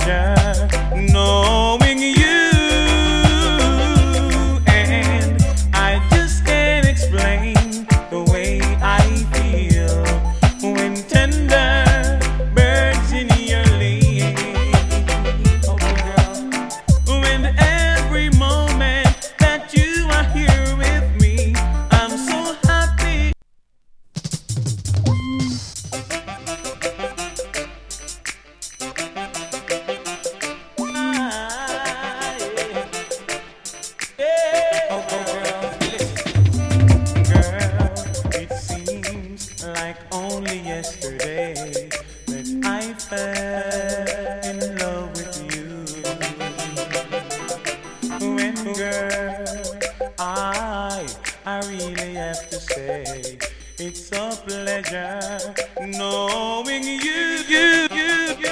pleasure knowing you, and I just can't explain the way I feel when tender birds in your lane. Oh girl, when every moment that you are here with me, I'm so happy. It seems like only yesterday that I fell in love with you. When, girl, I really have to say, it's a pleasure knowing you.